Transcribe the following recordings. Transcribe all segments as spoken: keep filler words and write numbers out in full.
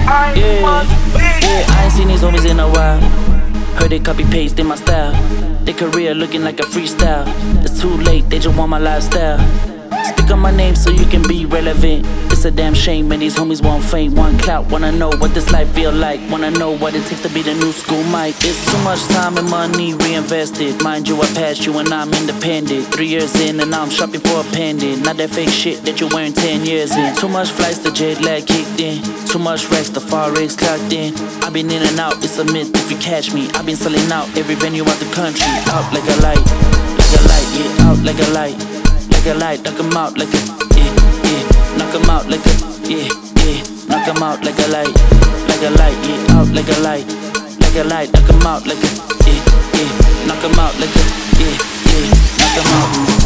Yeah, yeah, I ain't seen these homies in a while. Heard they copy paste in my style. Their career looking like a freestyle. It's too late, they just want my lifestyle. Speak on my name so you can be relevant. It's a damn shame, man, these homies want fame, want clout. Wanna know what this life feel like. Wanna know what it takes to be the new school Mike. It's too much time and money reinvested. Mind you, I passed you and I'm independent. Three years in and now I'm shopping for a pendant. Not that fake shit that you're wearing ten years in. Too much flights, the jet lag kicked in. Too much racks, the forex clocked in. I've been in and out, it's a myth if you catch me. I've been selling out every venue out the country. Out like a light, like a light, yeah, out like a light. Like a light, knock 'em out like a, yeah, yeah. Knock 'em out like a, yeah, yeah. Knock 'em out like a light, like a light, yeah. Out like a light, like a light. Knock 'em out like a, yeah, yeah. Knock 'em out like a, yeah, yeah. Knock 'em out.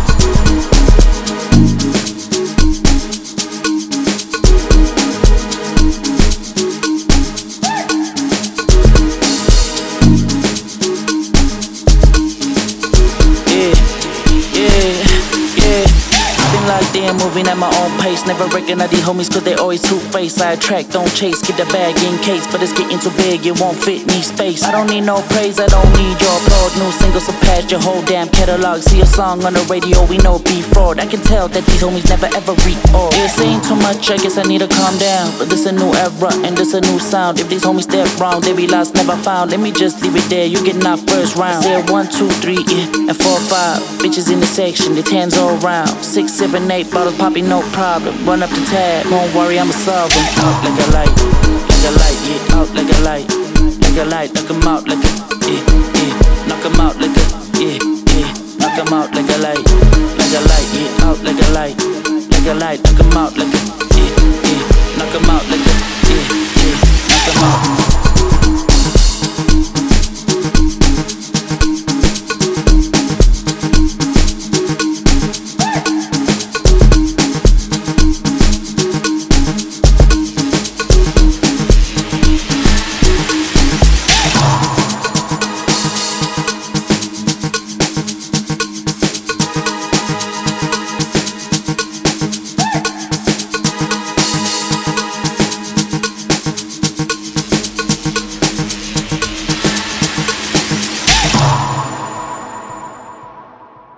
Then moving at my own pace. Never recognize these homies cause they always two-faced. Sidetrack, don't chase, get the bag in case. But it's getting too big, it won't fit me space. I don't need no praise, I don't need your applause. New singles surpass your whole damn catalog. See a song on the radio, we know be fraud. I can tell that these homies never ever read all. It's saying too much, I guess I need to calm down. But this a new era and this a new sound. If these homies step wrong, they be lost, never found. Let me just leave it there, you get knocked first round. Said one, two, three, yeah, and four, five. Bitches in the section, the tens all round. Six, seven, eight. Bottles popping, no problem. Run up the tab, don't worry, I'ma solve them. Out like a light, like a light, yeah. Out like a light, like a light. Knock 'em out like a